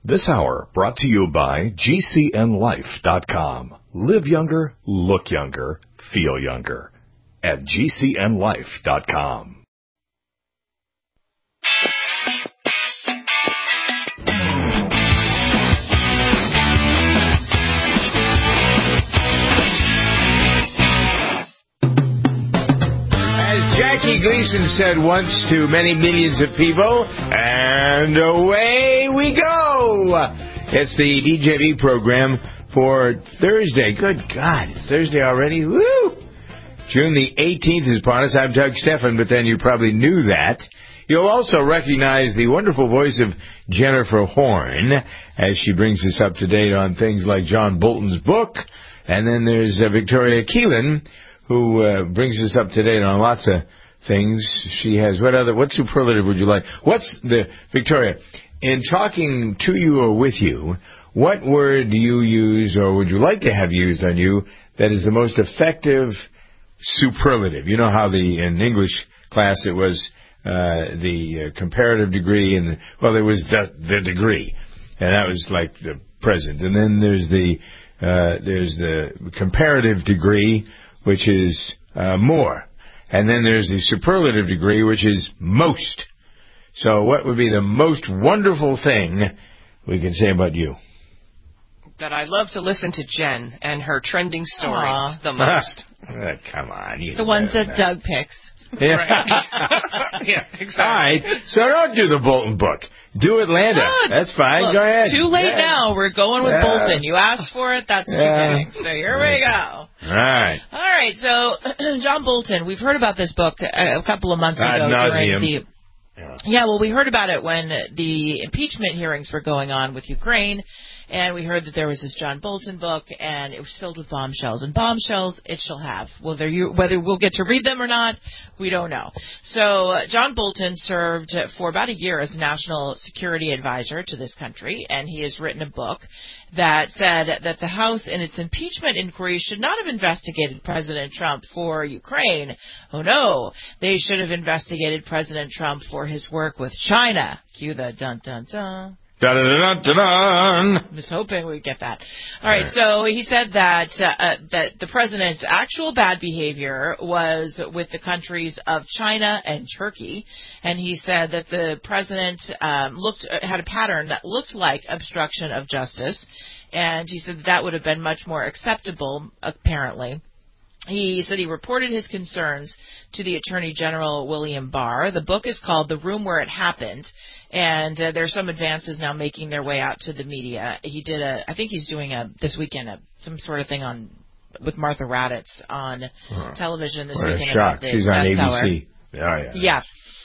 This hour brought to you by GCNLife.com. Live younger, look younger, feel younger. At GCNLife.com. Jackie Gleason said once to many millions of people, and away we go. It's the DJV program for Thursday. Good God, it's Thursday already. Woo! June the 18th is upon us. I'm Doug Stephan, but then you probably knew that. You'll also recognize the wonderful voice of Jennifer Horn as she brings us up to date on things like John Bolton's book. And then there's Victoria Keelan, who brings us up to date on lots of things. She has, what superlative would you like? Victoria, in talking to you or with you, what word do you use or would you like to have used on you that is the most effective superlative? You know how in English class it was the comparative degree and there was the degree, and that was like the present. And then there's the comparative degree, which is more. And then there's the superlative degree, which is most. So what would be the most wonderful thing we can say about you? That I love to listen to Jen and her trending stories the most. Come on. The ones that Doug picks. Yeah. Right. Yeah, exactly. All right. So don't do the Bolton book. Do Atlanta. That's fine. Look, go ahead. Too late now. We're going with Bolton. You asked for it. That's what you're getting. So here we go. All right. All right. So John Bolton, we've heard about this book a couple of months ago during the... Yeah, well, we heard about it when the impeachment hearings were going on with Ukraine, and we heard that there was this John Bolton book, and it was filled with bombshells. And bombshells it shall have. Whether we'll get to read them or not, we don't know. So John Bolton served for about a year as national security advisor to this country, and he has written a book that said that the House in its impeachment inquiry should not have investigated President Trump for Ukraine. Oh, no. They should have investigated President Trump for his work with China. Cue the dun-dun-dun. Dun-dun-dun-dun. I was hoping we'd get that. All right, so he said that the president's actual bad behavior was with the countries of China and Turkey, and he said that the president had a pattern that looked like obstruction of justice, and he said that would have been much more acceptable, apparently. He said he reported his concerns to the Attorney General, William Barr. The book is called The Room Where It Happened, and there's some advances now making their way out to the media. He did I think he's doing this weekend some sort of thing with Martha Raddatz on television this weekend. Shock. She's on ABC. Yeah.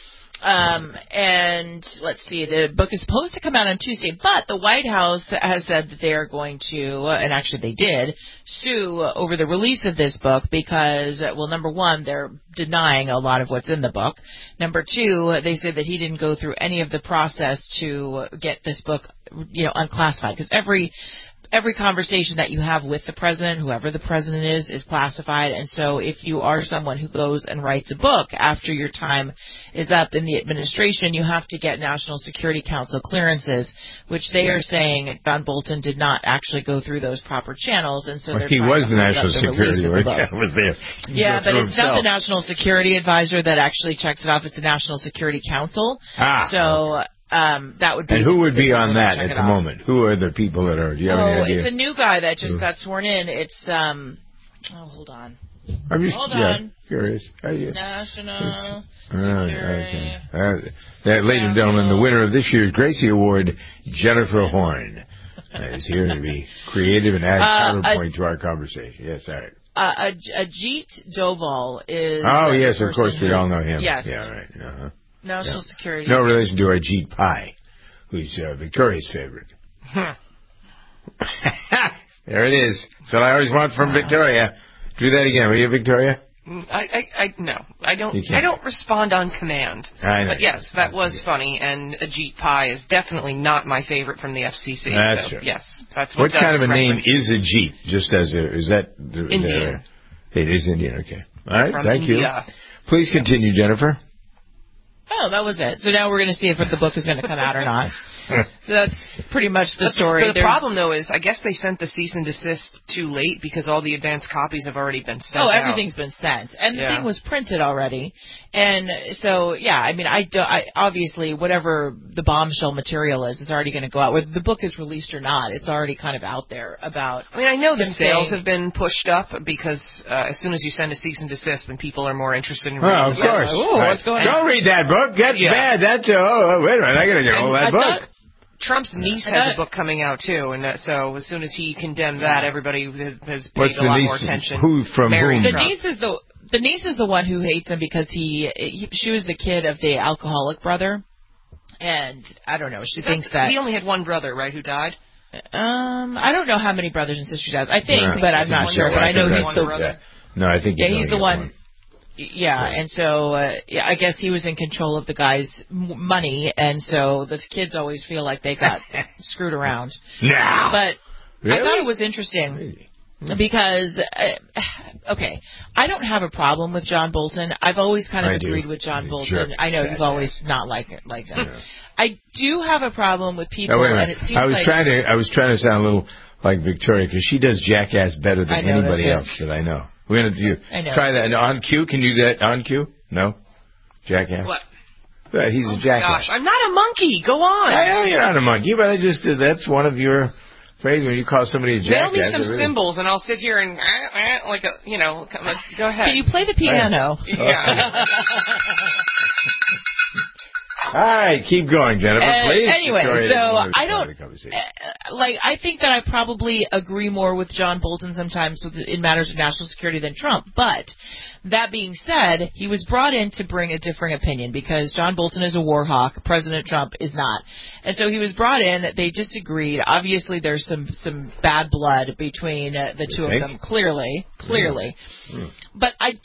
And let's see, the book is supposed to come out on Tuesday, but the White House has said that they are going to, and actually they did, sue over the release of this book because, well, number one, they're denying a lot of what's in the book. Number two, they said that he didn't go through any of the process to get this book, unclassified, because every conversation that you have with the president, whoever the president is classified. And so if you are someone who goes and writes a book after your time is up in the administration, you have to get National Security Council clearances, which they are saying John Bolton did not actually go through those proper channels. And so he was the National Security was there. Yeah, but it's not the National Security Advisor that actually checks it off. It's the National Security Council. That would be. And who would be on that at the moment? Who are the people that are? Do you have any idea? It's a new guy that just got sworn in. It's hold on. Hold on. Curious. National Security. Okay. Ladies and gentlemen, the winner of this year's Gracie Award, Jennifer Horn, is here to be creative and add counterpoint to our conversation. Yes, all right. Ajit Doval is. Oh yes, of course we all know him. Yes. Yeah, right. Uh-huh. National Security. No relation to Ajit Pai, who's Victoria's favorite. There it is. That's what I always want from Victoria. Do that again, will you, Victoria? No, I don't. I don't respond on command. I know. But yes, that was funny, and Ajit Pai is definitely not my favorite from the FCC. That's true. Yes, that's what. What kind of a name is Ajit? Just as is that Indian? It is Indian. Okay. All right. From Thank India. you. Please continue, Jennifer. Oh, that was it. So now we're going to see if the book is going to come out or not. So that's pretty much the story. The problem, though, is I guess they sent the cease and desist too late because all the advance copies have already been sent. Oh, everything's been sent, and the thing was printed already. And so, yeah, I mean, I obviously whatever the bombshell material is, it's already going to go out. Whether the book is released or not, it's already kind of out there about. I mean, I know the sales have been pushed up because as soon as you send a cease and desist, then people are more interested in reading. Oh, of course. What's going on? Don't read that book. Get bad. That's wait a minute. I got to get hold of that book. Trump's niece has a book coming out too, and so as soon as he condemned that, everybody has paid a lot more attention. Who from whom? The niece is the one who hates him because she was the kid of the alcoholic brother, and I don't know. She thinks that he only had one brother, right, who died. I don't know how many brothers and sisters he has. I think, but I'm not sure. But I know he's the brother. No, I think he's the one. Yeah, and so I guess he was in control of the guy's money, and so the kids always feel like they got screwed around. Nah. But really? I thought it was interesting because, okay, I don't have a problem with John Bolton. I've always kind of agreed with John Bolton. I know you've always not liked him. Yeah. I do have a problem with people, and it seems I was trying to sound a little like Victoria because she does Jackass better than anybody else that I know. We're going to try that. And on cue, can you do that on cue? No? Jackass? What? He's a jackass. Gosh, I'm not a monkey. Go on. I know you're not a monkey, but that's one of your phrases when you call somebody a jackass. Mail me some cymbals, and I'll sit here and like a, go ahead. Can you play the piano? Yeah. All right, keep going, Jennifer, please. Anyway, so I don't I think that I probably agree more with John Bolton sometimes in matters of national security than Trump. But that being said, he was brought in to bring a differing opinion because John Bolton is a war hawk, President Trump is not, and so he was brought in. They disagreed. Obviously, there's some bad blood between the two of them. Clearly. Mm. But I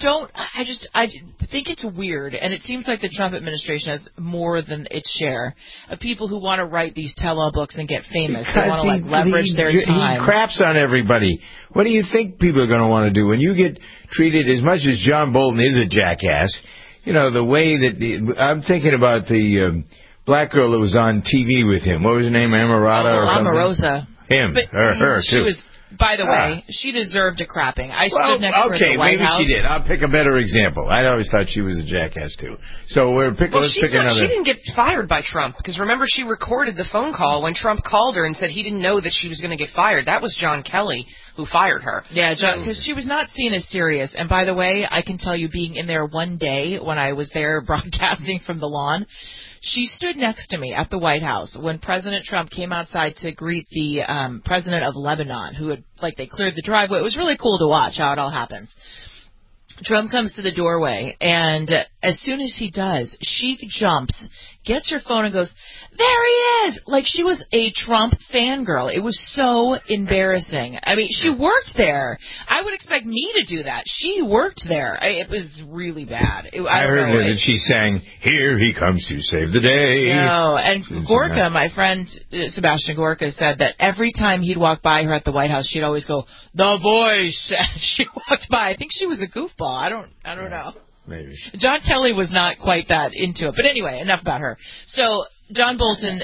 think it's weird, and it seems like the Trump administration has more than its share of people who want to write these tell-all books and get famous. They want to leverage their time. He craps on everybody. What do you think people are going to want to do when you get treated as much as John Bolton is a jackass? You know, the way that I'm thinking about the black girl that was on TV with him. What was her name? Amarada or something? Omarosa. Him. Her too. By the way, she deserved a crapping. I stood next to her at the White House. Maybe she did. I'll pick a better example. I always thought she was a jackass, too. So let's pick another. She didn't get fired by Trump, because remember, she recorded the phone call when Trump called her and said he didn't know that she was going to get fired. That was John Kelly who fired her. Yeah, because she was not seen as serious. And by the way, I can tell you, being in there one day when I was there broadcasting from the lawn, she stood next to me at the White House when President Trump came outside to greet the president of Lebanon, who had, they cleared the driveway. It was really cool to watch how it all happens. Trump comes to the doorway, and as soon as he does, she jumps, gets her phone, and goes, "There he is!" Like she was a Trump fangirl. It was so embarrassing. I mean, she worked there. I would expect me to do that. She worked there. It was really bad. I heard that she sang, "Here he comes to save the day." No, and Gorka, my friend Sebastian Gorka, said that every time he'd walk by her at the White House, she'd always go, "The Voice." She walked by. I think she was a goofball. I don't know. Maybe. John Kelly was not quite that into it. But anyway, enough about her. So, John Bolton,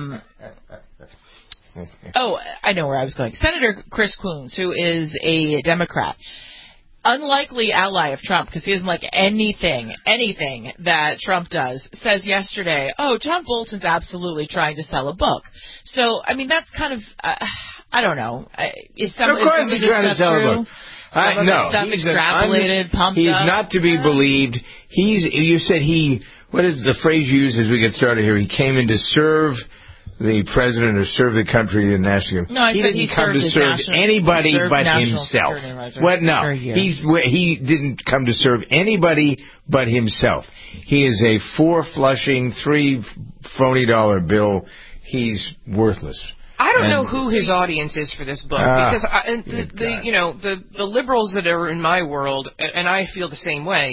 I know where I was going. Senator Chris Coons, who is a Democrat, unlikely ally of Trump because he doesn't like anything that Trump does, says yesterday, John Bolton's absolutely trying to sell a book. So, I mean, that's kind of, I don't know. Is some of this stuff true? No, he's extrapolated, pumped he's up. Not to be believed. You said what is the phrase you used as we get started here? He came in to serve the president or serve the country and national. No, he didn't come to serve anybody but himself. What? No, he didn't come to serve anybody but himself. He is a 4-flushing, 3 phony dollar bill. He's worthless. I don't know who his audience is for this book because the liberals that are in my world, and I feel the same way.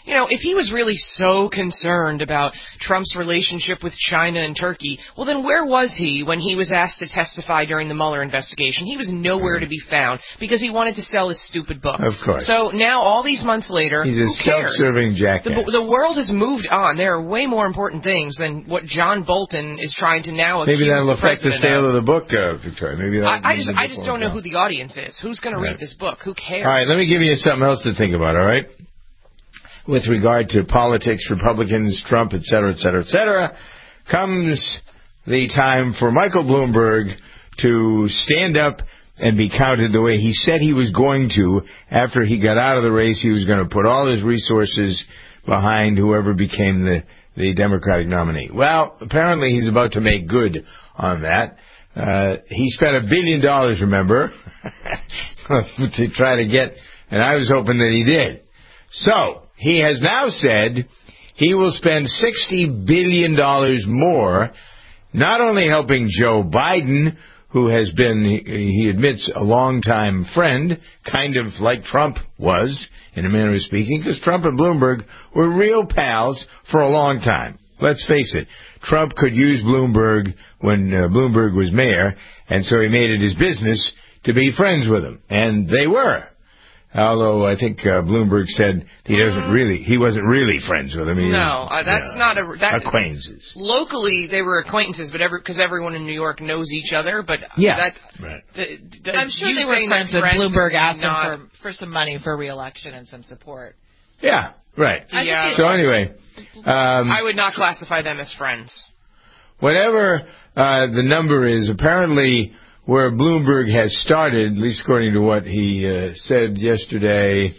if he was really so concerned about Trump's relationship with China and Turkey, well, then where was he when he was asked to testify during the Mueller investigation? He was nowhere to be found because he wanted to sell his stupid book. Of course. So now, all these months later, he's a self-serving jackass. The world has moved on. There are way more important things than what John Bolton is trying to now accuse Maybe that'll the affect the president sale of the book, Victoria. Maybe I just don't know who the audience is. Who's going to read this book? Who cares? All right, let me give you something else to think about, all right? With regard to politics, Republicans, Trump, et cetera, et cetera, et cetera, comes the time for Michael Bloomberg to stand up and be counted the way he said he was going to. After he got out of the race, he was going to put all his resources behind whoever became the Democratic nominee. Well, apparently he's about to make good on that. He spent $1 billion, remember, to try to get, and I was hoping that he did. So, he has now said he will spend $60 billion more, not only helping Joe Biden, who has been, he admits, a longtime friend, kind of like Trump was, in a manner of speaking, because Trump and Bloomberg were real pals for a long time. Let's face it, Trump could use Bloomberg when Bloomberg was mayor, and so he made it his business to be friends with him. And they were. Although I think Bloomberg said he wasn't really friends with him. That's not acquaintances. Locally, they were acquaintances, but because everyone in New York knows each other. But right. I'm sure they were friends with Bloomberg asked him for some money for re-election and some support. Yeah, right. Yeah. So anyway, I would not classify them as friends. Whatever the number is, apparently where Bloomberg has started, at least according to what he said yesterday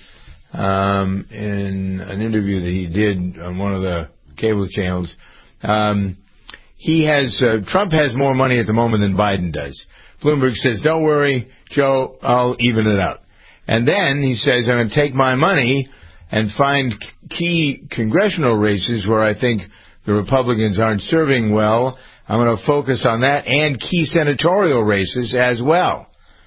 in an interview that he did on one of the cable channels, Trump has more money at the moment than Biden does. Bloomberg says, don't worry, Joe, I'll even it out. And then he says, I'm going to take my money and find key congressional races where I think the Republicans aren't serving well. I'm going to focus on that and key senatorial races as well.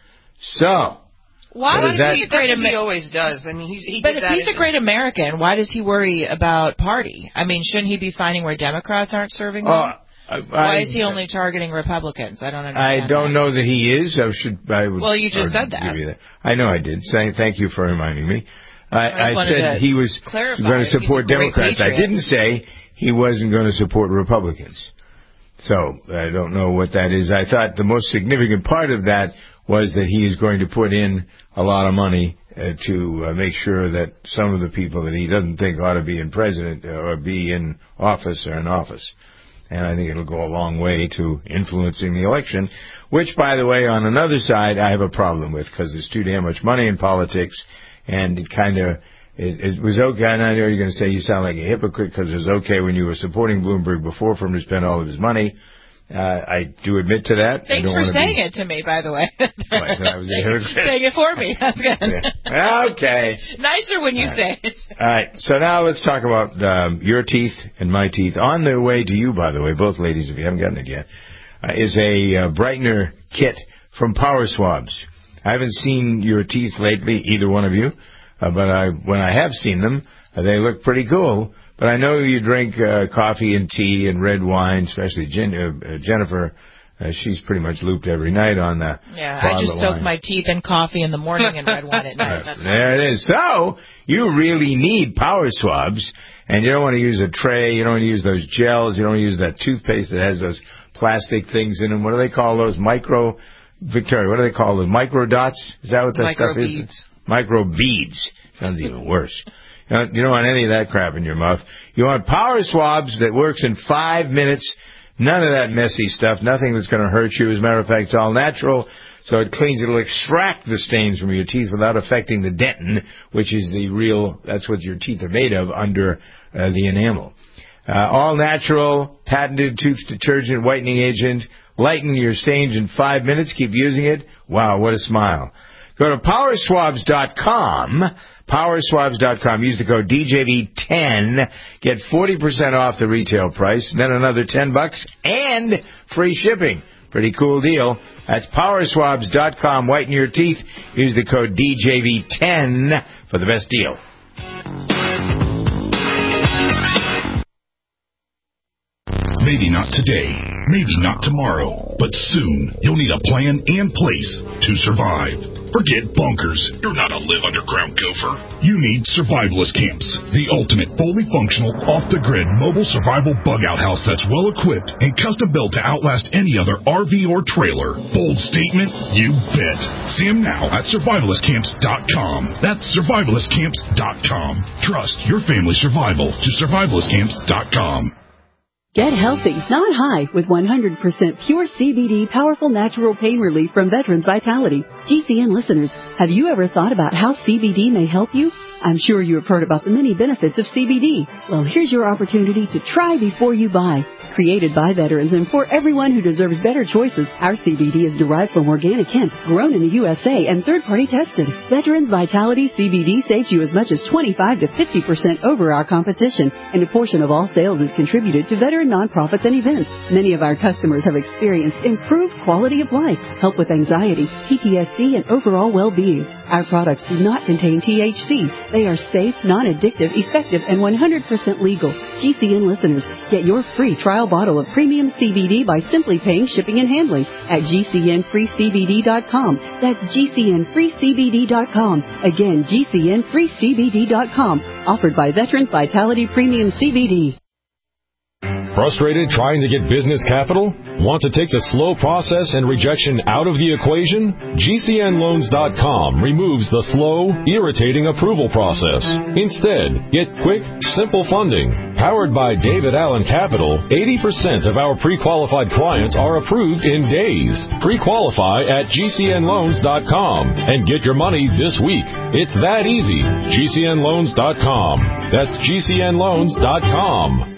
So, why does that? That's what he always does. I mean, but if he's a great American, why does he worry about party? I mean, shouldn't he be finding where Democrats aren't serving well? Why is he only targeting Republicans? I don't understand. I don't know that he is. Well, you just said that. I know I did. Thank you for reminding me. I said he was going to support Democrats. I didn't say he wasn't going to support Republicans. So I don't know what that is. I thought the most significant part of that was that he is going to put in a lot of money to make sure that some of the people that he doesn't think ought to be in president or be in office are in office. And I think it'll go a long way to influencing the election, which, by the way, on another side, I have a problem with because there's too damn much money in politics, and it was okay. I know you're going to say you sound like a hypocrite because it was okay when you were supporting Bloomberg before for him to spend all of his money. I do admit to that. Thanks for saying it to me, by the way. I was a hypocrite. Saying it for me. That's good. Yeah. Okay. Nicer when you say it. All right. So now let's talk about your teeth and my teeth. On their way to you, by the way, both ladies, if you haven't gotten it yet, is a brightener kit from Power Swabs. I haven't seen your teeth lately, either one of you, but when I have seen them, they look pretty cool. But I know you drink coffee and tea and red wine, especially Jennifer. She's pretty much looped every night on the I just soak my teeth in coffee in the morning and red wine at night. There it is. So you really need Power Swabs, and you don't want to use a tray. You don't want to use those gels. You don't want to use that toothpaste that has those plastic things in them. What do they call those? Victoria, what do they call those? Micro dots? Is that what that stuff is? Micro beads. Sounds even worse. You don't want any of that crap in your mouth. You want Power Swabs that works in 5 minutes. None of that messy stuff. Nothing that's going to hurt you. As a matter of fact, it's all natural. So it cleans. It'll extract the stains from your teeth without affecting the dentin, which is that's what your teeth are made of under the enamel. All natural, patented tooth detergent, whitening agent. Lighten your stains in 5 minutes. Keep using it. Wow, what a smile. Go to powerswabs.com. Powerswabs.com. Use the code DJV10. Get 40% off the retail price, and then another $10 and free shipping. Pretty cool deal. That's powerswabs.com. Whiten your teeth. Use the code DJV10 for the best deal. Maybe not today, maybe not tomorrow, but soon you'll need a plan and place to survive. Forget bunkers. You're not a live underground gopher. You need Survivalist Camps, the ultimate fully functional, off-the-grid mobile survival bug-out house that's well-equipped and custom-built to outlast any other RV or trailer. Bold statement? You bet. See them now at survivalistcamps.com. That's survivalistcamps.com. Trust your family's survival to survivalistcamps.com. Get healthy, not high, with 100% pure CBD powerful natural pain relief from Veterans Vitality. GCN listeners, have you ever thought about how CBD may help you? I'm sure you have heard about the many benefits of CBD. Well, here's your opportunity to try before you buy. Created by veterans and for everyone who deserves better choices, our CBD is derived from organic hemp, grown in the USA, and third-party tested. Veterans Vitality CBD saves you as much as 25 to 50% over our competition, and a portion of all sales is contributed to veteran nonprofits and events. Many of our customers have experienced improved quality of life, help with anxiety, PTSD, and overall well-being. Our products do not contain THC. They are safe, non-addictive, effective, and 100% legal. GCN listeners, get your free trial bottle of premium CBD by simply paying shipping and handling at GCNFreeCBD.com. That's GCNFreeCBD.com. Again, GCNFreeCBD.com. Offered by Veterans Vitality Premium CBD. Frustrated trying to get business capital? Want to take the slow process and rejection out of the equation? GCNLoans.com removes the slow, irritating approval process. Instead, get quick, simple funding. Powered by David Allen Capital, 80% of our pre-qualified clients are approved in days. Pre-qualify at GCNLoans.com and get your money this week. It's that easy. GCNLoans.com. That's GCNLoans.com.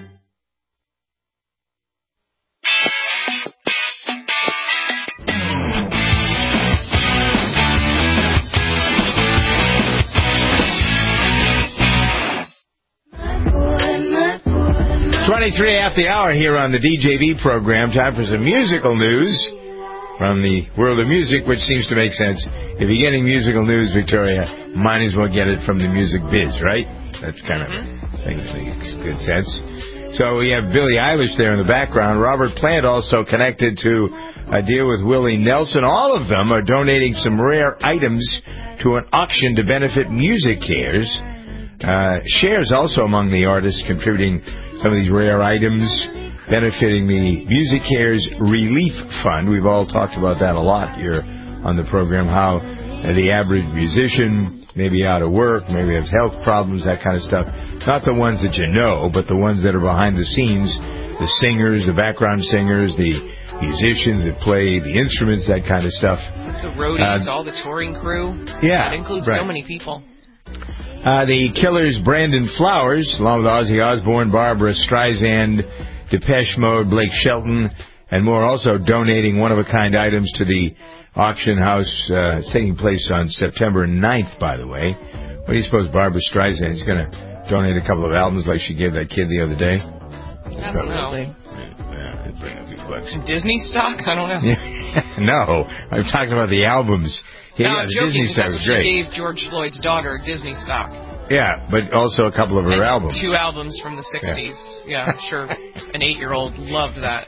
23 after the hour here on the DJV program. Time for some musical news from the world of music, which seems to make sense. If you're getting musical news, Victoria, might as well get it from the music biz, right? That's kind of thing that makes good sense. So we have Billie Eilish there in the background. Robert Plant also connected to a deal with Willie Nelson. All of them are donating some rare items to an auction to benefit Music Cares. Shares also among the artists contributing some of these rare items, benefiting the Music Cares Relief Fund. We've all talked about that a lot here on the program, how the average musician may be out of work, maybe has health problems, that kind of stuff. Not the ones that you know, but the ones that are behind the scenes, the singers, the background singers, the musicians that play the instruments, that kind of stuff. The roadies, all the touring crew. Yeah. That includes so many people. The Killers' Brandon Flowers, along with Ozzy Osbourne, Barbara Streisand, Depeche Mode, Blake Shelton, and more, also donating one-of-a-kind items to the auction house. It's taking place on September 9th, by the way. What do you suppose Barbara Streisand is going to donate a couple of albums like she gave that kid the other day? Absolutely. Yeah, it'd bring a few bucks. Disney stock? I don't know. No, I'm talking about the albums. Yeah, the Disney stock was great. She gave George Floyd's daughter Disney stock. Yeah, but also a couple of her albums. 2 albums from the 60s. Yeah, I'm sure an 8-year-old loved that.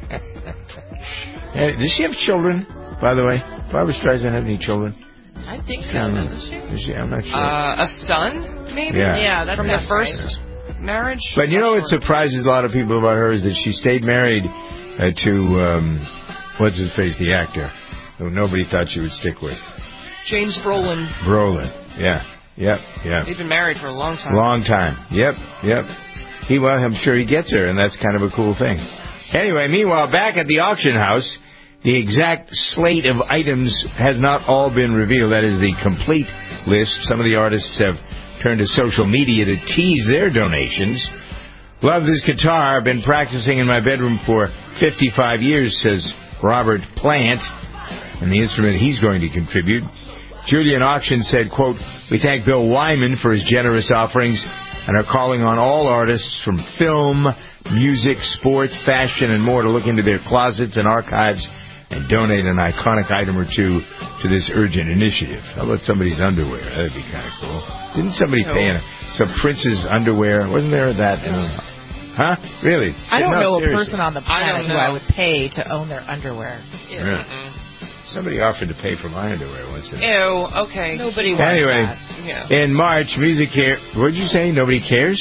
Does she have children, by the way? Barbara Streisand have any children? I think so, doesn't she? I'm not sure. A son, maybe? Yeah, that's from their first marriage. But you know what surprises a lot of people about her is that she stayed married to, what's his face, the actor, who nobody thought she would stick with. James Brolin. Yeah. Yep. They've been married for a long time. Long time. Yep. I'm sure he gets her, and that's kind of a cool thing. Anyway, meanwhile, back at the auction house, the exact slate of items has not all been revealed. That is the complete list. Some of the artists have turned to social media to tease their donations. Love this guitar. I've been practicing in my bedroom for 55 years, says Robert Plant, and the instrument he's going to contribute. Julian Auction said, quote, "We thank Bill Wyman for his generous offerings and are calling on all artists from film, music, sports, fashion, and more to look into their closets and archives and donate an iconic item or two to this urgent initiative." How about somebody's underwear? That'd be kind of cool. Didn't somebody pay some Prince's underwear? Wasn't there that? Huh? Really? I don't know seriously. a person on the planet who I would pay to own their underwear. Really? Somebody offered to pay for my underwear once. Ew, okay. Nobody wants that. Yeah. In March, Music Care... What did you say? Nobody cares?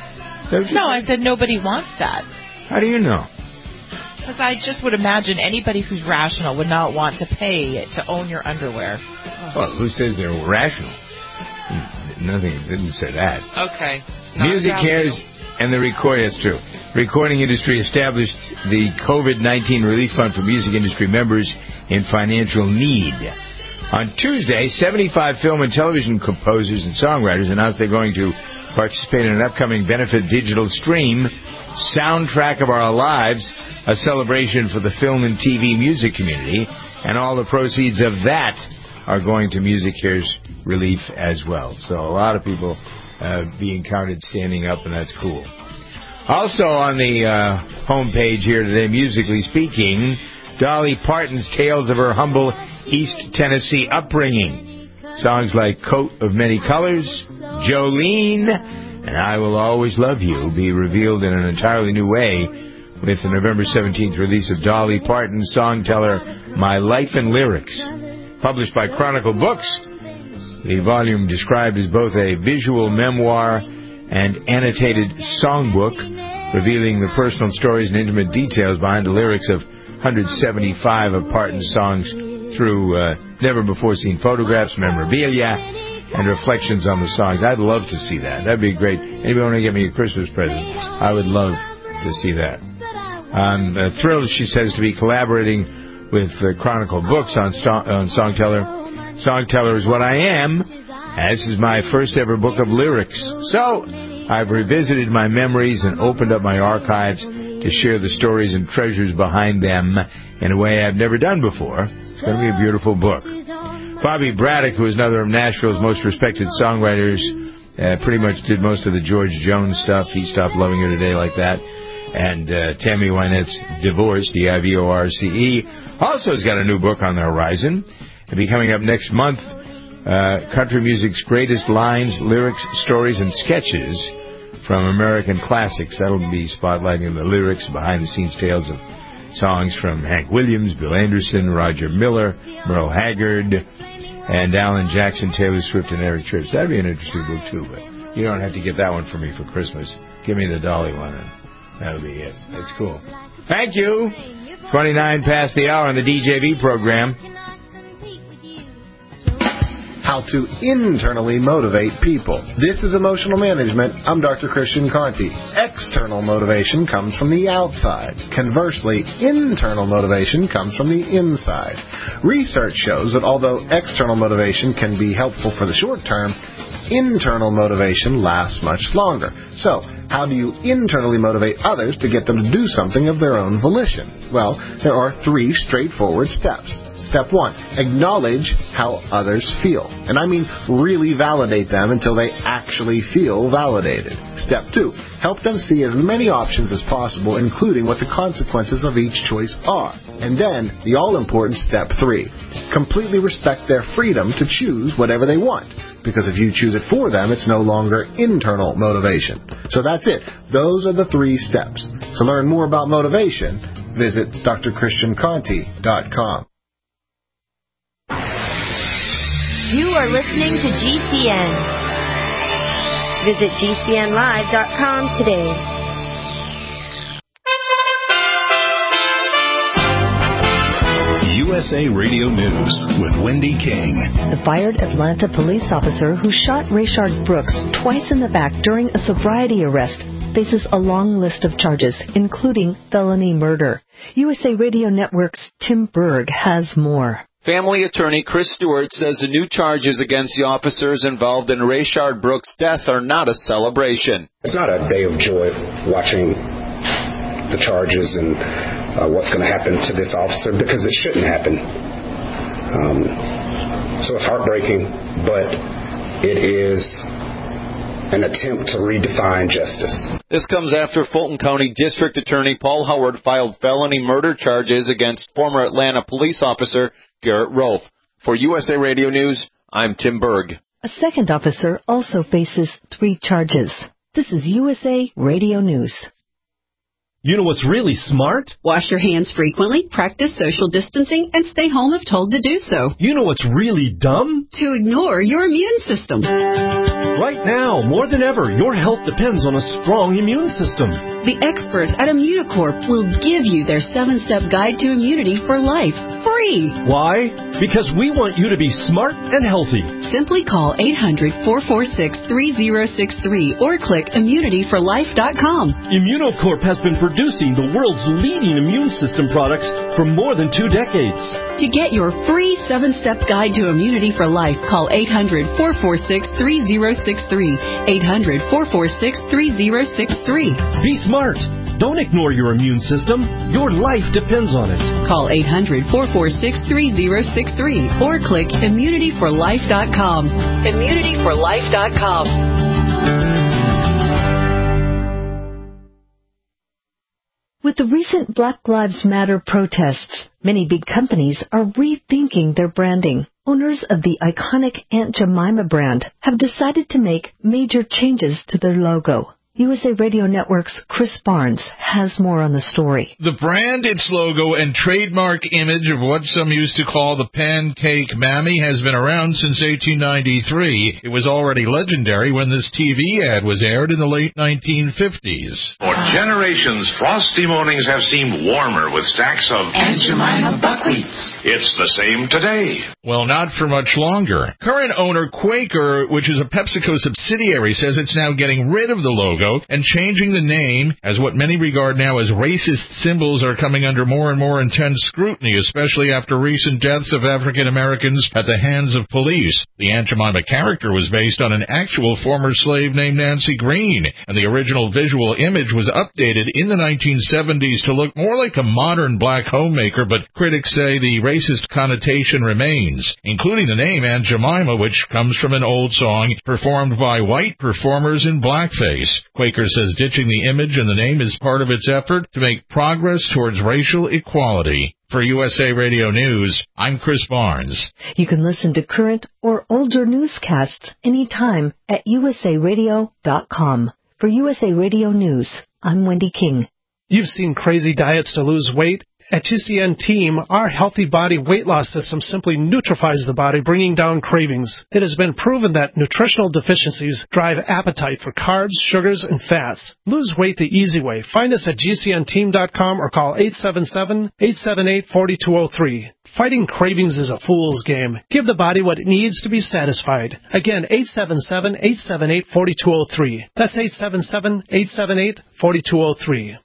No, I said nobody wants that. How do you know? Because I just would imagine anybody who's rational would not want to pay to own your underwear. Well, who says they're rational? Nothing. Didn't say that. Okay. Music Cares and the recording... That's true. Recording industry established the COVID-19 relief fund for music industry members in financial need. On Tuesday, 75 film and television composers and songwriters announced they're going to participate in an upcoming benefit digital stream, Soundtrack of Our Lives, a celebration for the film and TV music community, and all the proceeds of that are going to Music Cares relief as well. So a lot of people being counted standing up, and that's cool. Also on the homepage here today, musically speaking, Dolly Parton's tales of her humble East Tennessee upbringing. Songs like Coat of Many Colors, Jolene, and I Will Always Love You be revealed in an entirely new way with the November 17th release of Dolly Parton's songteller, My Life and Lyrics. Published by Chronicle Books, the volume described as both a visual memoir and annotated songbook, revealing the personal stories and intimate details behind the lyrics of 175 of Parton's songs through never-before-seen photographs, memorabilia, and reflections on the songs. I'd love to see that. That'd be great. Anybody want to get me a Christmas present? I would love to see that. I'm thrilled, she says, to be collaborating with Chronicle Books on Songteller. Songteller is what I am. This is my first ever book of lyrics. So, I've revisited my memories and opened up my archives to share the stories and treasures behind them in a way I've never done before. It's going to be a beautiful book. Bobby Braddock, who is another of Nashville's most respected songwriters, pretty much did most of the George Jones stuff. He stopped loving her today like that. And Tammy Wynette's Divorce, Divorce, also has got a new book on the horizon. It'll be coming up next month. Country music's greatest lines, lyrics, stories, and sketches from American classics. That'll be spotlighting the lyrics, behind-the-scenes tales of songs from Hank Williams, Bill Anderson, Roger Miller, Merle Haggard, and Alan Jackson, Taylor Swift, and Eric Church. That'd be an interesting book, too, but you don't have to get that one for me for Christmas. Give me the Dolly one, and that'll be it. That's cool. Thank you. 29 past the hour on the DJV program. How to internally motivate people. This is Emotional Management. I'm Dr. Christian Conti. External motivation comes from the outside. Conversely, internal motivation comes from the inside. Research shows that although external motivation can be helpful for the short term, internal motivation lasts much longer. So, how do you internally motivate others to get them to do something of their own volition? Well, there are 3 straightforward steps. Step 1, acknowledge how others feel. And I mean really validate them until they actually feel validated. Step 2, help them see as many options as possible, including what the consequences of each choice are. And then, the all-important Step 3, completely respect their freedom to choose whatever they want. Because if you choose it for them, it's no longer internal motivation. So that's it. Those are the 3 steps. To learn more about motivation, visit drchristianconti.com. You are listening to GCN. Visit GCNlive.com today. USA Radio News with Wendy King. The fired Atlanta police officer who shot Rayshard Brooks twice in the back during a sobriety arrest faces a long list of charges, including felony murder. USA Radio Network's Tim Berg has more. Family attorney Chris Stewart says the new charges against the officers involved in Rayshard Brooks' death are not a celebration. It's not a day of joy watching the charges and what's going to happen to this officer, because it shouldn't happen. So it's heartbreaking, but it is an attempt to redefine justice. This comes after Fulton County District Attorney Paul Howard filed felony murder charges against former Atlanta police officer Garrett Rolfe. For USA Radio News, I'm Tim Berg. A second officer also faces 3 charges. This is USA Radio News. You know what's really smart? Wash your hands frequently, practice social distancing, and stay home if told to do so. You know what's really dumb? To ignore your immune system. Right now, more than ever, your health depends on a strong immune system. The experts at Immunocorp will give you their 7-step guide to immunity for life, free. Why? Because we want you to be smart and healthy. Simply call 800-446-3063 or click immunityforlife.com. Immunocorp has been producing the world's leading immune system products for more than 2 decades. To get your free 7-step guide to immunity for life, call 800-446-3063. 800-446-3063. Be smart. Don't ignore your immune system. Your life depends on it. Call 800-446-3063 or click immunityforlife.com. Immunityforlife.com. With the recent Black Lives Matter protests, many big companies are rethinking their branding. Owners of the iconic Aunt Jemima brand have decided to make major changes to their logo. USA Radio Network's Chris Barnes has more on the story. The brand, its logo, and trademark image of what some used to call the Pancake Mammy has been around since 1893. It was already legendary when this TV ad was aired in the late 1950s. For generations, frosty mornings have seemed warmer with stacks of Aunt Jemima buckwheats. It's the same today. Well, not for much longer. Current owner Quaker, which is a PepsiCo subsidiary, says it's now getting rid of the logo and changing the name, as what many regard now as racist symbols are coming under more and more intense scrutiny, especially after recent deaths of African Americans at the hands of police. The Aunt Jemima character was based on an actual former slave named Nancy Green, and the original visual image was updated in the 1970s to look more like a modern black homemaker, but critics say the racist connotation remains, including the name Aunt Jemima, which comes from an old song performed by white performers in blackface. Quaker says ditching the image and the name is part of its effort to make progress towards racial equality. For USA Radio News, I'm Chris Barnes. You can listen to current or older newscasts anytime at usaradio.com. For USA Radio News, I'm Wendy King. You've seen crazy diets to lose weight. At GCN Team, our Healthy Body weight loss system simply neutralizes the body, bringing down cravings. It has been proven that nutritional deficiencies drive appetite for carbs, sugars, and fats. Lose weight the easy way. Find us at GCNteam.com or call 877-878-4203. Fighting cravings is a fool's game. Give the body what it needs to be satisfied. Again, 877-878-4203. That's 877-878-4203.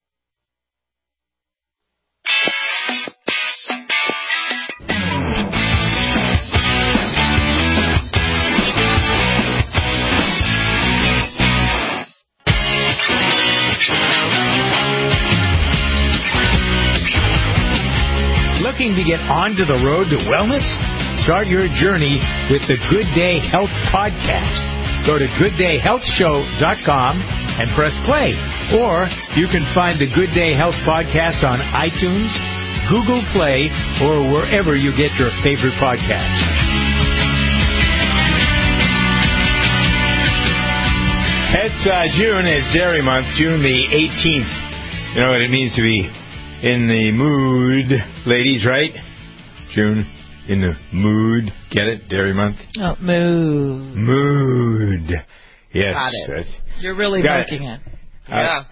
Looking to get onto the road to wellness? Start your journey with the Good Day Health Podcast. Go to gooddayhealthshow.com and press play. Or you can find the Good Day Health Podcast on iTunes, Google Play, or wherever you get your favorite podcasts. It's June. It's Dairy Month, June the 18th. You know what it means to be in the mood, ladies, right? June, in the mood. Get it? Dairy Month? Oh, mood. Mood. Yes. Got it. You're really working it. Yeah.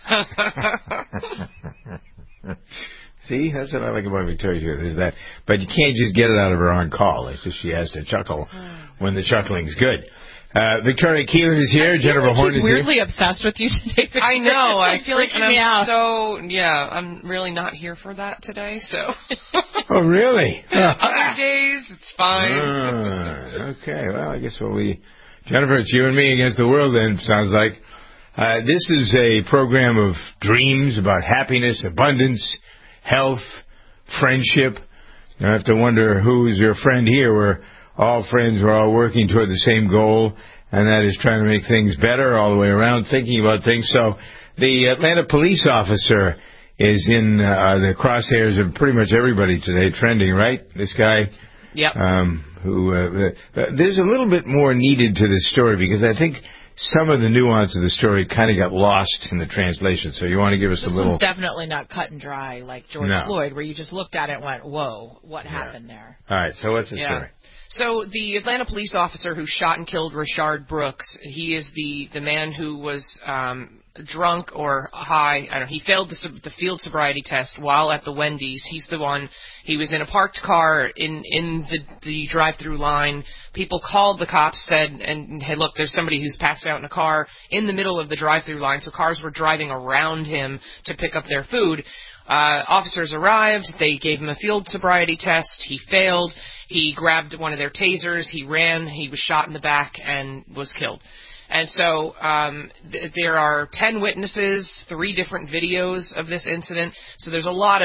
See, that's what I like about Victoria here. There's that. But you can't just get it out of her on call. It's just she has to chuckle when the chuckling's good. Victoria Keeler is here. Jennifer Horn is here. She's weirdly obsessed with you today, Victoria. I know. I feel like I'm really not here for that today, so. Oh, really? Other days, it's fine. Okay. Well, I guess we'll leave. Jennifer, it's you and me against the world then, sounds like. This is a program of dreams about happiness, abundance, health, friendship. You don't have to wonder who is your friend here. We're all friends. We're all working toward the same goal, and that is trying to make things better all the way around, thinking about things. So the Atlanta police officer is in the crosshairs of pretty much everybody today, trending, right? This guy. Yep. There's a little bit more needed to this story because I think some of the nuance of the story kind of got lost in the translation. So you want to give us a little... This one's definitely not cut and dry like George Floyd, where you just looked at it and went, whoa, what happened there? All right, so what's the story? So the Atlanta police officer who shot and killed Rashard Brooks, he is the man who was drunk or high. I don't know. He failed the field sobriety test while at the Wendy's. He's the one. He was in a parked car in the drive-through line. People called the cops, said, and hey, look, there's somebody who's passed out in a car in the middle of the drive-through line. So cars were driving around him to pick up their food. Officers arrived. They gave him a field sobriety test. He failed. He grabbed one of their tasers. He ran. He was shot in the back and was killed. And so there are 10 witnesses, 3 different videos of this incident. So there's a lot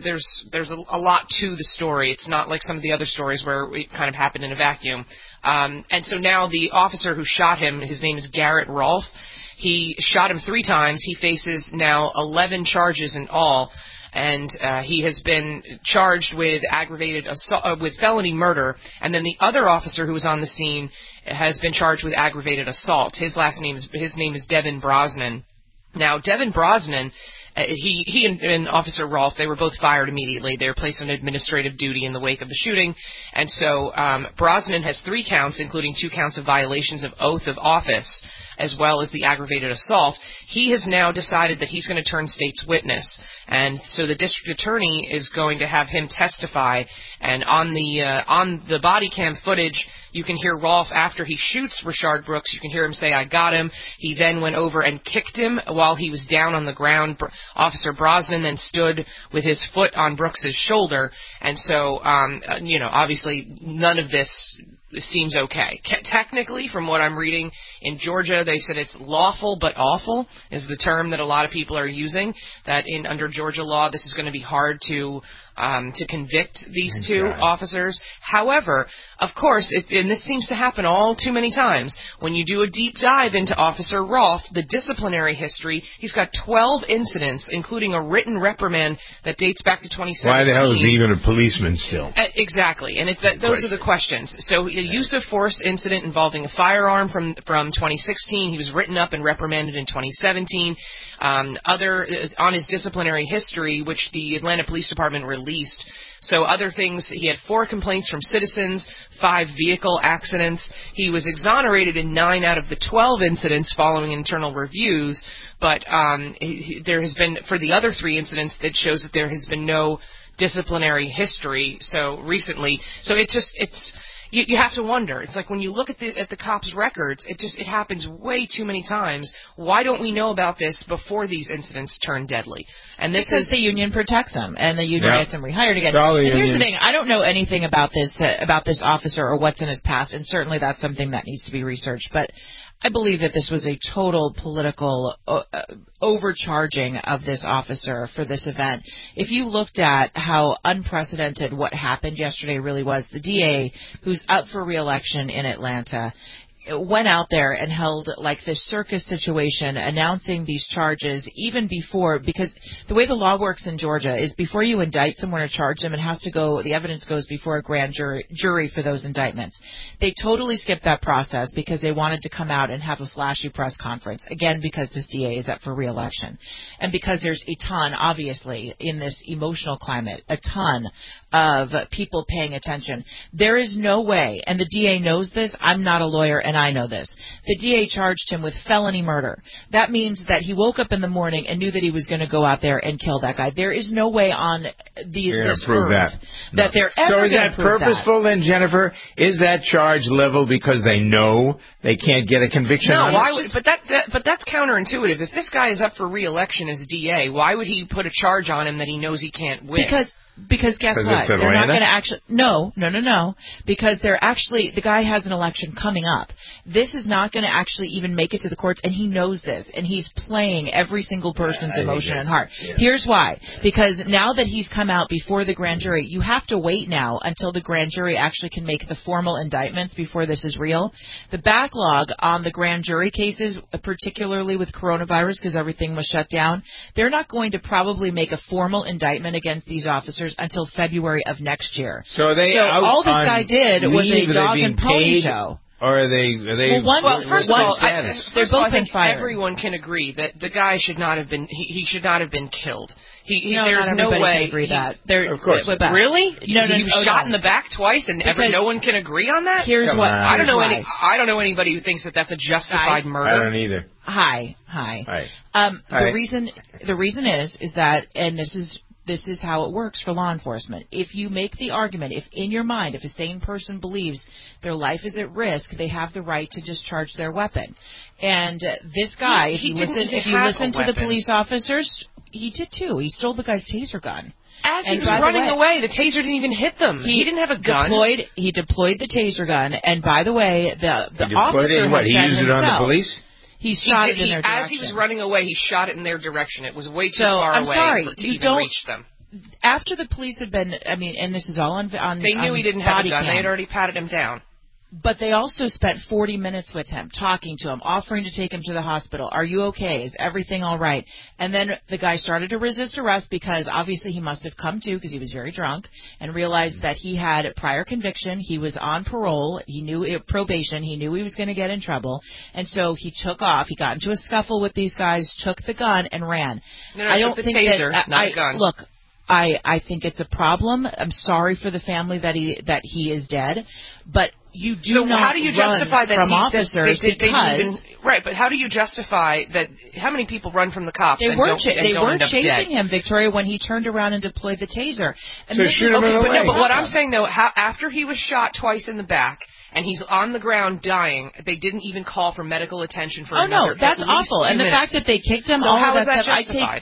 a lot to the story. It's not like some of the other stories where it kind of happened in a vacuum. And so now the officer who shot him, his name is Garrett Rolfe. He shot him 3 times. He faces now 11 charges in all. And he has been charged with aggravated assault, with felony murder. And then the other officer who was on the scene has been charged with aggravated assault. His name is Devin Brosnan. Now, Devin Brosnan, he and Officer Rolfe, they were both fired immediately. They were placed on administrative duty in the wake of the shooting. And so Brosnan has 3 counts, including 2 counts of violations of oath of office, as well as the aggravated assault. He has now decided that he's going to turn state's witness. And so the district attorney is going to have him testify. And on the body cam footage, you can hear Rolfe after he shoots Rashard Brooks. You can hear him say, "I got him." He then went over and kicked him while he was down on the ground. Officer Brosnan then stood with his foot on Brooks's shoulder. And so, obviously none of this seems okay. Technically, from what I'm reading, in Georgia, they said it's lawful but awful is the term that a lot of people are using, that under Georgia law, this is going to be hard to convict these 2 officers. However, of course, and this seems to happen all too many times, when you do a deep dive into Officer Rolfe, the disciplinary history, he's got 12 incidents, including a written reprimand that dates back to 2017. Why the hell is he even a policeman still? Exactly, and those are the questions. So a use of force incident involving a firearm from 2016, he was written up and reprimanded in 2017. On his disciplinary history, which the Atlanta Police Department released. So other things, he had 4 complaints from citizens, 5 vehicle accidents. He was exonerated in 9 out of the 12 incidents following internal reviews, but there has been, for the other 3 incidents, that shows that there has been no disciplinary history so recently. So you have to wonder. It's like when you look at the cops' records, it happens way too many times. Why don't we know about this before these incidents turn deadly? And this because the union protects them, and the union gets them rehired again. And here's the thing: I don't know anything about this officer or what's in his past, and certainly that's something that needs to be researched. But I believe that this was a total political overcharging of this officer for this event. If you looked at how unprecedented what happened yesterday really was, the DA, who's up for re-election in Atlanta, went out there and held like this circus situation, announcing these charges even before, because the way the law works in Georgia is before you indict someone or charge them, the evidence goes before a grand jury for those indictments. They totally skipped that process because they wanted to come out and have a flashy press conference, again, because this DA is up for re-election. And because there's a ton, obviously, in this emotional climate, a ton of people paying attention. There is no way, and the DA knows this, I'm not a lawyer and I know this, the DA charged him with felony murder. That means that he woke up in the morning and knew that he was going to go out there and kill that guy. There is no way on this earth that they're ever So is that purposeful then, Jennifer? Is that charge leveled because they know they can't get a conviction on it? But that's counterintuitive. If this guy is up for re-election as DA, why would he put a charge on him that he knows he can't win? Because guess what? They're not going to actually... No. Because the guy has an election coming up. This is not going to actually even make it to the courts, and he knows this. And he's playing every single person's emotion and heart. Yeah. Here's why. Because now that he's come out before the grand jury, you have to wait now until the grand jury actually can make the formal indictments before this is real. The backlog on the grand jury cases, particularly with coronavirus, because everything was shut down, they're not going to probably make a formal indictment against these officers until February of next year. So all this guy did was a dog and pony show. Or are they? First of all, I think everyone can agree that the guy should not have been. He should not have been killed. There's no way. Can agree that. Of course. Really? No. He was shot in the back twice, and no one can agree on that. Here's what. I don't know anybody who thinks that that's a justified murder. I don't either. Hi. The reason is that, and this is how it works for law enforcement. If you make the argument, if in your mind, if a sane person believes their life is at risk, they have the right to discharge their weapon. And this guy, if you listen to the police officers, he did too. He stole the guy's taser gun. As he was running away, the taser didn't even hit them. He didn't have a gun. He deployed the taser gun, and by the way, the officer he used it on the police? He shot it in their direction. As he was running away, he shot it in their direction. It was way too far away to even reach them. After the police had been, and this is all on they knew he didn't have a gun. They had already patted him down. But they also spent 40 minutes with him, talking to him, offering to take him to the hospital. Are you okay? Is everything all right? And then the guy started to resist arrest because obviously he must have come to because he was very drunk and realized that he had prior conviction. He was on parole. He knew probation. He knew he was going to get in trouble. And so he took off. He got into a scuffle with these guys, took the gun, and ran. I don't think taser, not a gun. Look, I think it's a problem. I'm sorry for the family that he is dead, but you do not how do you justify that from officers because right? But how do you justify that? How many people run from the cops? They weren't chasing him, Victoria, when he turned around and deployed the taser. And but what I'm saying though, after he was shot twice in the back. And he's on the ground dying. They didn't even call for medical attention for another. No, that's awful. And the fact that they kicked him, so how is that justified?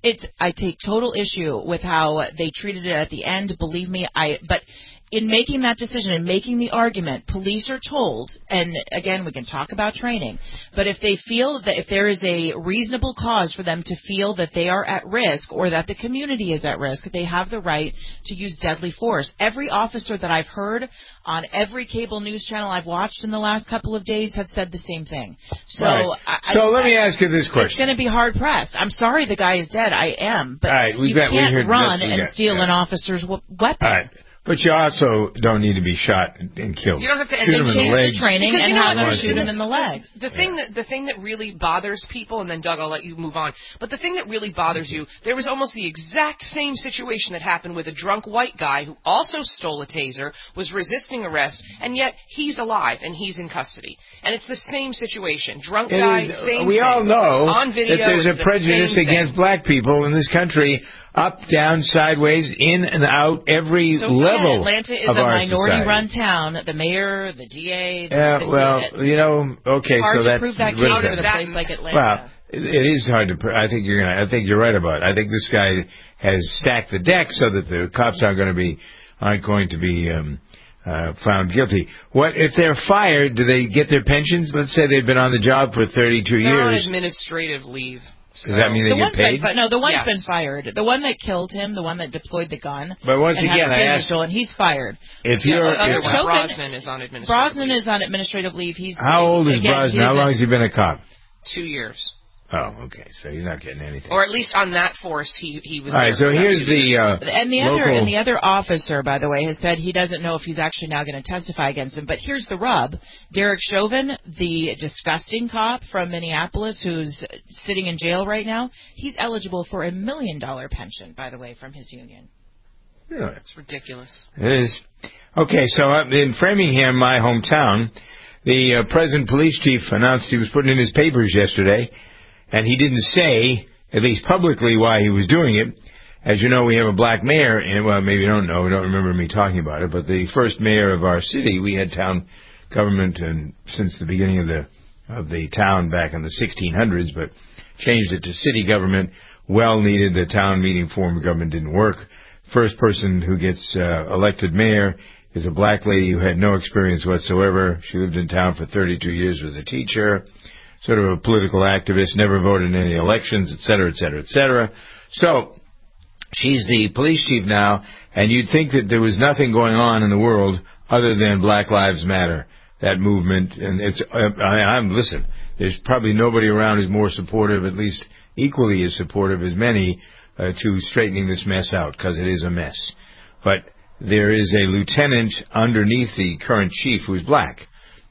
I take total issue with how they treated it at the end. Believe me, but in making that decision and making the argument, police are told, and again, we can talk about training, but if they feel that if there is a reasonable cause for them to feel that they are at risk or that the community is at risk, they have the right to use deadly force. Every officer that I've heard on every cable news channel I've watched in the last couple of days have said the same thing. So, let me ask you this question. It's going to be hard pressed. I'm sorry the guy is dead. I am. But you can't run and steal an officer's weapon. All right. But you also don't need to be shot and killed. You don't have to shoot him in the legs. Training and have them shoot him in the legs. The thing that really bothers people, and then Doug, I'll let you move on. But the thing that really bothers you, there was almost the exact same situation that happened with a drunk white guy who also stole a taser, was resisting arrest, and yet he's alive and he's in custody. And it's the same situation. Drunk guy, same we thing. all know on video, that there's a prejudice against black people in this country. Up, down, sideways, in and out, every level Atlanta is of our a minority-run town. The mayor, the DA. okay, hard so to prove that case in a place like Atlanta. Well, it is hard to. I think you're right about it. I think this guy has stacked the deck so that the cops aren't going to be found guilty. What if they're fired? Do they get their pensions? Let's say they've been on the job for 32 years. They're on administrative leave. So does that mean they get paid? The one's been fired. The one that killed him, the one that deployed the gun. But once again, I asked, and he's fired. Brosnan is on administrative leave. Brosnan is on administrative leave. How old is Brosnan? How long has he been a cop? 2 years. Oh, okay. So he's not getting anything. Or at least on that force, he was. All right. So here's the the other officer, by the way, has said he doesn't know if he's actually now going to testify against him. But here's the rub: Derek Chauvin, the disgusting cop from Minneapolis, who's sitting in jail right now, he's eligible for $1 million pension, by the way, from his union. Really? It's ridiculous. It is. Okay. So in Framingham, my hometown, the present police chief announced he was putting in his papers yesterday. And he didn't say, at least publicly, why he was doing it. As you know, we have a black mayor, and well, maybe you don't know, don't remember me talking about it, but the first mayor of our city, we had town government and since the beginning of the town back in the 1600s, but changed it to city government. Well needed. The town meeting form of government didn't work. First person who gets elected mayor is a black lady who had no experience whatsoever. She lived in town for 32 years, was a teacher. Sort of a political activist, never voted in any elections, et cetera, et cetera, et cetera. So, she's the police chief now, and you'd think that there was nothing going on in the world other than Black Lives Matter, that movement. And listen, there's probably nobody around who's more supportive, at least equally as supportive as many, to straightening this mess out, because it is a mess. But there is a lieutenant underneath the current chief who's black.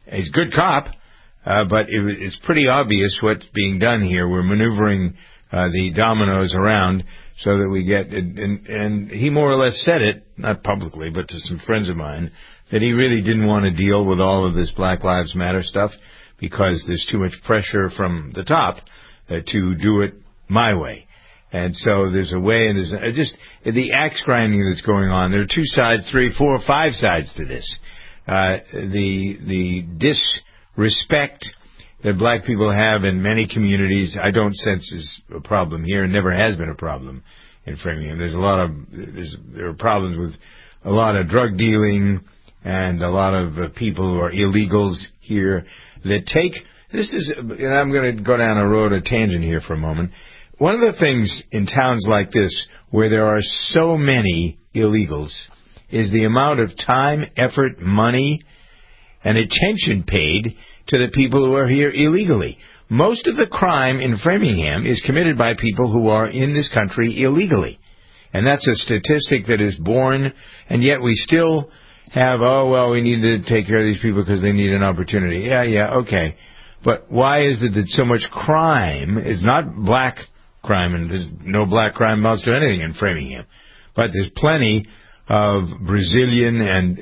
he's a good cop, but it's pretty obvious what's being done here. We're maneuvering the dominoes around so that we get, and he more or less said it, not publicly, but to some friends of mine, that he really didn't want to deal with all of this Black Lives Matter stuff because there's too much pressure from the top to do it my way. And so there's a way, and there's just the axe grinding that's going on. There are 2 sides, 3, 4, 5 sides to this. The disrespect that black people have in many communities, I don't sense is a problem here, and never has been a problem in Framingham. There are problems with a lot of drug dealing and a lot of people who are illegals here that take. And I'm going to go down a tangent here for a moment. One of the things in towns like this where there are so many illegals is the amount of time, effort, money, and attention paid to the people who are here illegally. Most of the crime in Framingham is committed by people who are in this country illegally. And that's a statistic that is born, and yet we still have, we need to take care of these people because they need an opportunity. Yeah, okay. But why is it that so much crime is not black crime, and there's no black crime amounts to anything in Framingham, but there's plenty of Brazilian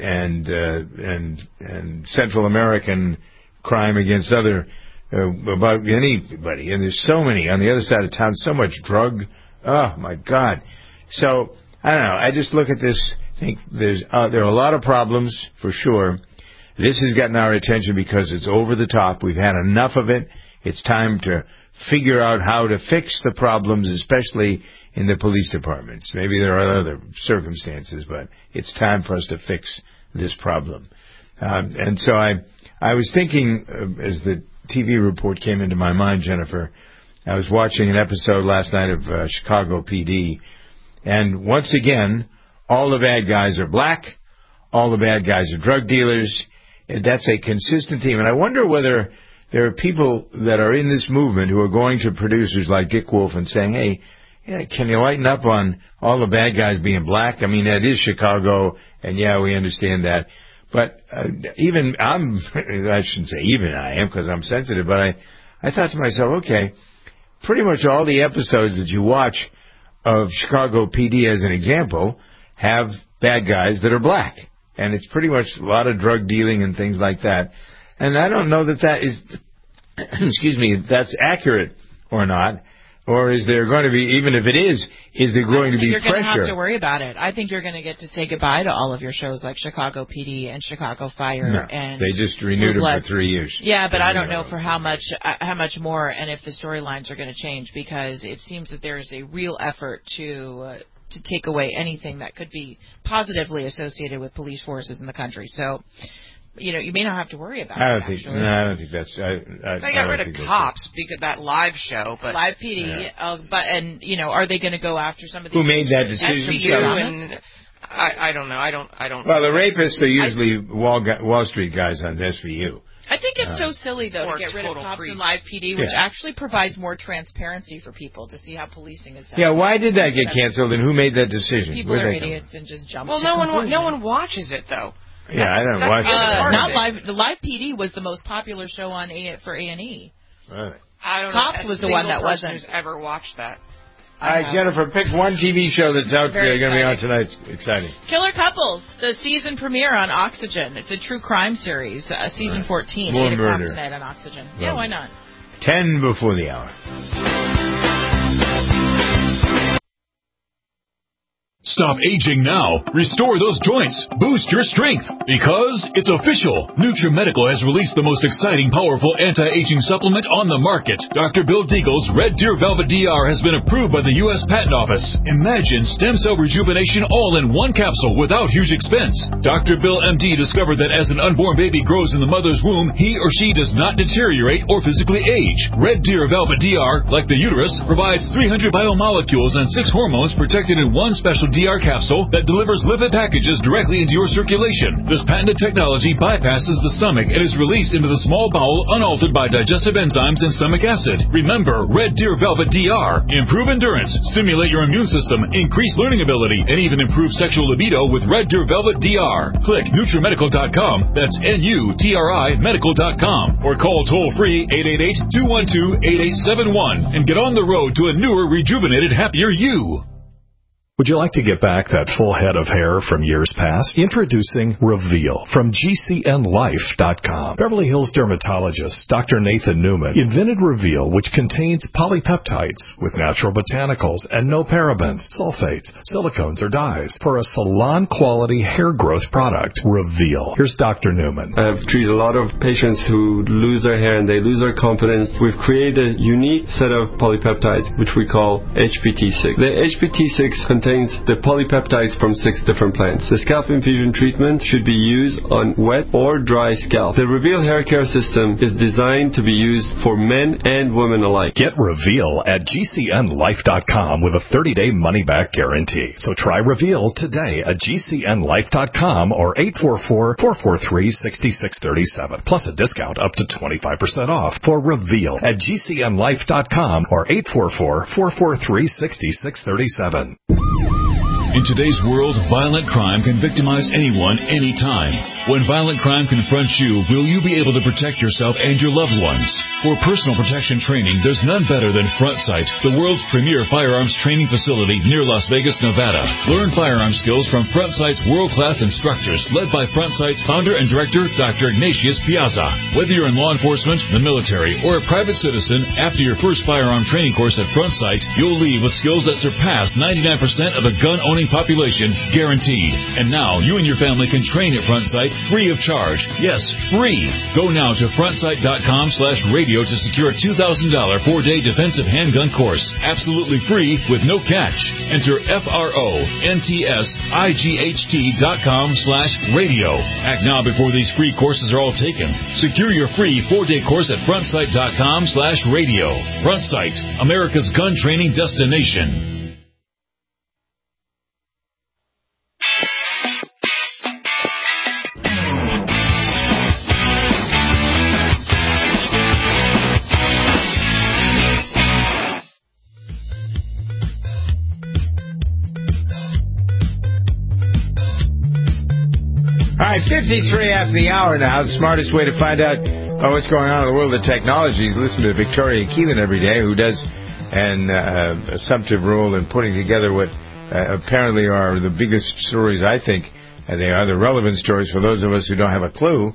and Central American crime against about anybody, and there's so many on the other side of town, so much drug. Oh my God! So I don't know. I just look at this, think there are a lot of problems for sure. This has gotten our attention because it's over the top. We've had enough of it. It's time to figure out how to fix the problems, especially in the police departments. Maybe there are other circumstances, but it's time for us to fix this problem. And so I was thinking, as the TV report came into my mind, Jennifer, I was watching an episode last night of Chicago PD, and once again, all the bad guys are black, all the bad guys are drug dealers. That's a consistent theme, and I wonder whether there are people that are in this movement who are going to producers like Dick Wolf and saying, hey, can you lighten up on all the bad guys being black? I mean, that is Chicago, and yeah, we understand that. But I shouldn't say even I am because I'm sensitive, but I thought to myself, okay, pretty much all the episodes that you watch of Chicago PD as an example have bad guys that are black. And it's pretty much a lot of drug dealing and things like that. And I don't know that is, that's accurate or not. Or is there going to be, even if it is there going to be pressure? You're going to have to worry about it. I think you're going to get to say goodbye to all of your shows like Chicago PD and Chicago Fire. No, and they just renewed them for 3 years. Yeah, but I don't know for how much more and if the storylines are going to change, because it seems that there is a real effort to take away anything that could be positively associated with police forces in the country. So, you may not have to worry about it. I don't think that's. They got rid of cops because that live show, but live PD. Yeah. Are they going to go after some of these? Who made that decision? I don't know. I don't. Well, the rapists are usually Wall Street guys on SVU. I think it's so silly, though, to get rid of cops in live PD, which actually provides more transparency for people to see how policing is done. Yeah, why did that get canceled, and who made that decision? People are idiots and just jump to conclusions. No one watches it, though. Yeah, I don't watch it. Not live. The live PD was the most popular show on for A&E. Really? I don't Cops know. was the one that wasn't. Who's ever watched that? All right, Jennifer, pick one TV show that's out there going to be on tonight. Exciting. Killer Couples, the season premiere on Oxygen. It's a true crime series, season 14, 8 o'clock tonight on Oxygen. Well, yeah, why not? 10 before the hour. Stop aging now. Restore those joints. Boost your strength. Because it's official. NutriMedical has released the most exciting, powerful anti-aging supplement on the market. Dr. Bill Deagle's Red Deer Velvet DR has been approved by the U.S. Patent Office. Imagine stem cell rejuvenation all in one capsule without huge expense. Dr. Bill MD discovered that as an unborn baby grows in the mother's womb, he or she does not deteriorate or physically age. Red Deer Velvet DR, like the uterus, provides 300 biomolecules and 6 hormones protected in one special DR capsule that delivers lipid packages directly into your circulation. This patented technology bypasses the stomach and is released into the small bowel unaltered by digestive enzymes and stomach acid. Remember, Red Deer Velvet DR. Improve endurance, stimulate your immune system, increase learning ability, and even improve sexual libido with Red Deer Velvet DR. Click NutriMedical.com, that's NUTRI Medical.com, or call toll-free 888-212-8871 and get on the road to a newer, rejuvenated, happier you. Would you like to get back that full head of hair from years past? Introducing Reveal from GCNLife.com. Beverly Hills dermatologist Dr. Nathan Newman invented Reveal, which contains polypeptides with natural botanicals and no parabens, sulfates, silicones, or dyes for a salon-quality hair growth product. Reveal. Here's Dr. Newman. I've treated a lot of patients who lose their hair and they lose their confidence. We've created a unique set of polypeptides, which we call HPT6. The HPT6 contains the polypeptides from 6 different plants. The scalp infusion treatment should be used on wet or dry scalp. The Reveal hair care system is designed to be used for men and women alike. Get Reveal at GCNLife.com with a 30-day money-back guarantee. So try Reveal today at GCNLife.com or 844-443-6637. Plus a discount up to 25% off for Reveal at GCNLife.com or 844-443-6637. In today's world, violent crime can victimize anyone, anytime. When violent crime confronts you, will you be able to protect yourself and your loved ones? For personal protection training, there's none better than FrontSight, the world's premier firearms training facility near Las Vegas, Nevada. Learn firearm skills from FrontSight's world-class instructors, led by FrontSight's founder and director, Dr. Ignatius Piazza. Whether you're in law enforcement, the military, or a private citizen, after your first firearm training course at FrontSight, you'll leave with skills that surpass 99% of the gun-owning population, guaranteed. And now, you and your family can train at FrontSight free of charge. Yes, free. Go now to frontsight.com/radio to secure a $2,000 4-day defensive handgun course. Absolutely free with no catch. Enter FRONTSIGHT.com/radio. Act now before these free courses are all taken. Secure your free 4-day course at frontsight.com/radio. FrontSight, America's gun training destination. All right, 53 after the hour now. The smartest way to find out what's going on in the world of technology is listen to Victoria Keelan every day, who does an assumptive role in putting together what apparently are the biggest stories, I think. They are the relevant stories for those of us who don't have a clue.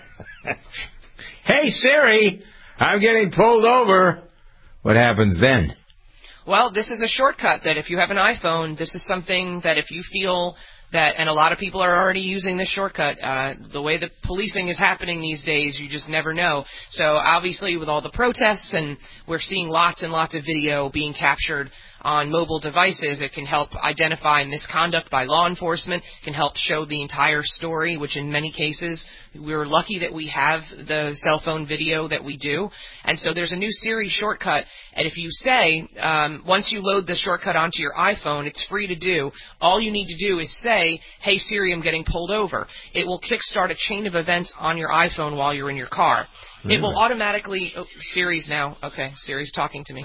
Hey, Siri, I'm getting pulled over. What happens then? Well, this is a shortcut that if you have an iPhone, this is something that if you feel that, and a lot of people are already using this shortcut, the way that policing is happening these days, you just never know. So obviously with all the protests, and we're seeing lots and lots of video being captured on mobile devices, it can help identify misconduct by law enforcement, can help show the entire story, which in many cases we're lucky that we have the cell phone video that we do. And so there's a new Siri shortcut, and if you say, once you load the shortcut onto your iPhone, it's free to do. All you need to do is say, hey Siri, I'm getting pulled over. It will kickstart a chain of events on your iPhone while you're in your car. It will automatically, Siri's now, okay, Siri's talking to me.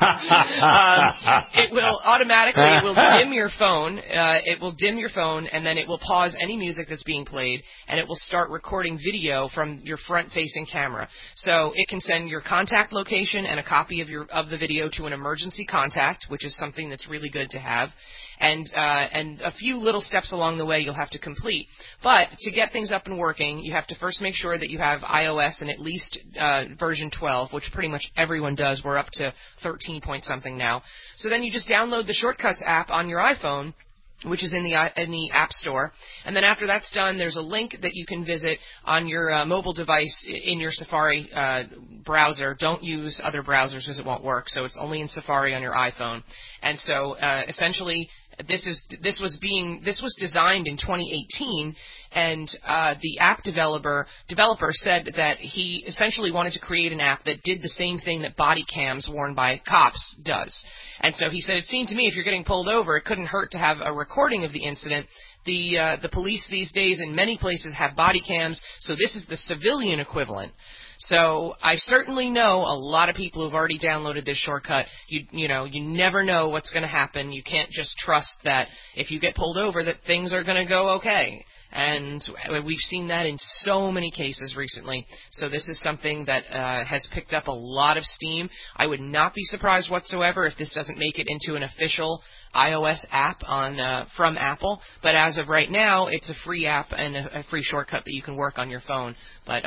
It will automatically, it will dim your phone, and then it will pause any music that's being played, and it will start recording video from your front-facing camera. So it can send your contact location and a copy of the video to an emergency contact, which is something that's really good to have. And a few little steps along the way you'll have to complete. But to get things up and working, you have to first make sure that you have iOS and at least version 12, which pretty much everyone does. We're up to 13 point something now. So then you just download the Shortcuts app on your iPhone, which is in the App Store. And then after that's done, there's a link that you can visit on your mobile device in your Safari browser. Don't use other browsers because it won't work. So it's only in Safari on your iPhone. And so essentially This was designed in 2018, and the app developer said that he essentially wanted to create an app that did the same thing that body cams worn by cops does. And so he said, it seemed to me if you're getting pulled over, it couldn't hurt to have a recording of the incident. The police these days in many places have body cams, so this is the civilian equivalent. So I certainly know a lot of people who've already downloaded this shortcut. You never know what's going to happen. You can't just trust that if you get pulled over that things are going to go okay. And we've seen that in so many cases recently. So this is something that has picked up a lot of steam. I would not be surprised whatsoever if this doesn't make it into an official iOS app from Apple. But as of right now, it's a free app and a free shortcut that you can work on your phone. But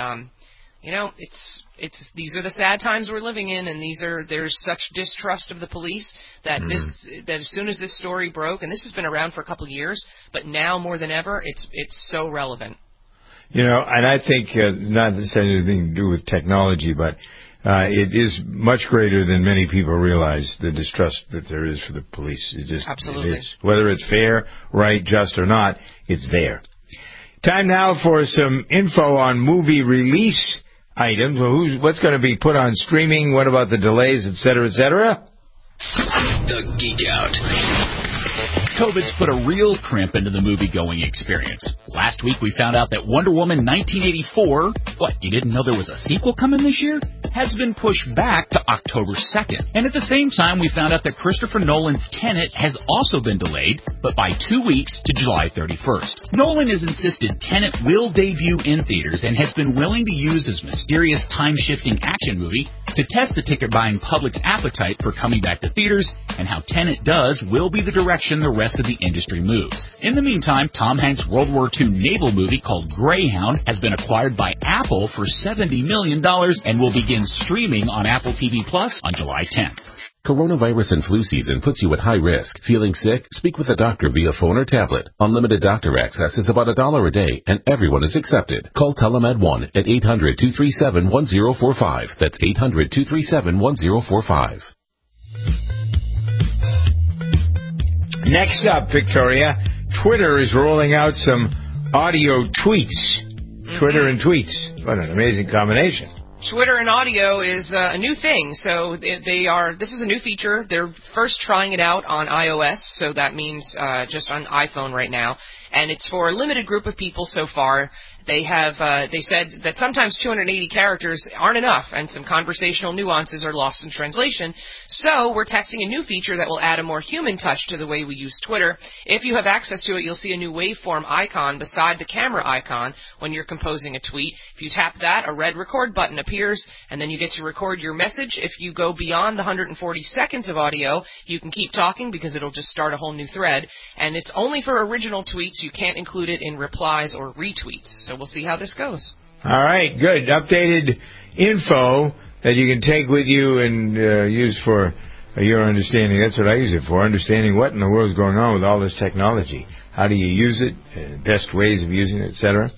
these are the sad times we're living in, and there's such distrust of the police that that as soon as this story broke, and this has been around for a couple of years, but now more than ever, it's so relevant. And I think not that this has anything to do with technology, but it is much greater than many people realize, the distrust that there is for the police. Absolutely. It is. Whether it's fair, right, just, or not, it's there. Time now for some info on movie release items. Well, what's going to be put on streaming? What about the delays, et cetera, et cetera? The Geek Out. COVID's put a real crimp into the movie-going experience. Last week we found out that Wonder Woman 1984, what, you didn't know there was a sequel coming this year? Has been pushed back to October 2nd. And at the same time, we found out that Christopher Nolan's Tenet has also been delayed, but by 2 weeks to July 31st. Nolan has insisted Tenet will debut in theaters and has been willing to use his mysterious time-shifting action movie to test the ticket-buying public's appetite for coming back to theaters, and how Tenet does will be the direction the rest of the industry moves. In the meantime, Tom Hanks' World War II naval movie called Greyhound has been acquired by Apple for $70 million and will begin streaming on Apple TV Plus on July 10th. Coronavirus and flu season puts you at high risk. Feeling sick? Speak with a doctor via phone or tablet. Unlimited doctor access is about $1 a day, and everyone is accepted. Call Telemed 1 at 800-237-1045. That's 800-237-1045. Next up, Victoria, Twitter is rolling out some audio tweets. Twitter and tweets. What an amazing combination. Twitter and audio is a new thing. So this is a new feature. They're first trying it out on iOS, so that means just on iPhone right now. And it's for a limited group of people so far. They said that sometimes 280 characters aren't enough, and some conversational nuances are lost in translation. So we're testing a new feature that will add a more human touch to the way we use Twitter. If you have access to it, you'll see a new waveform icon beside the camera icon when you're composing a tweet. If you tap that, a red record button appears, and then you get to record your message. If you go beyond the 140 seconds of audio, you can keep talking because it'll just start a whole new thread. And it's only for original tweets. You can't include it in replies or retweets. So we'll see how this goes. All right, good. Updated info that you can take with you and use for your understanding. That's what I use it for, understanding what in the world is going on with all this technology. How do you use it, best ways of using it, etc.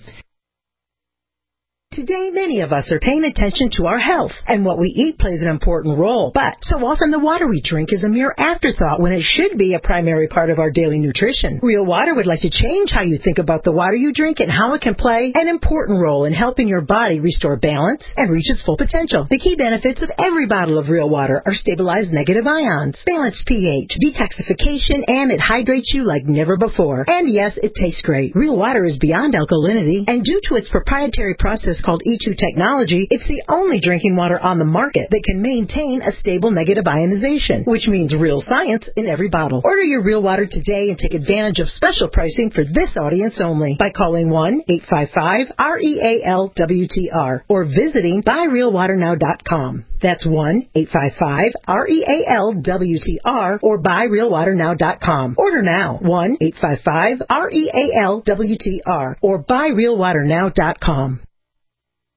Today, many of us are paying attention to our health, and what we eat plays an important role. But so often the water we drink is a mere afterthought when it should be a primary part of our daily nutrition. Real Water would like to change how you think about the water you drink and how it can play an important role in helping your body restore balance and reach its full potential. The key benefits of every bottle of Real Water are stabilized negative ions, balanced pH, detoxification, and it hydrates you like never before. And yes, it tastes great. Real Water is beyond alkalinity, and due to its proprietary process called E2 technology, it's the only drinking water on the market that can maintain a stable negative ionization, which means real science in every bottle. Order your Real Water today and take advantage of special pricing for this audience only by calling 1-855-REAL-WTR or visiting buyrealwaternow.com. That's 1-855-REAL-WTR or buyrealwaternow.com. Order now. 1-855-REAL-WTR or buyrealwaternow.com.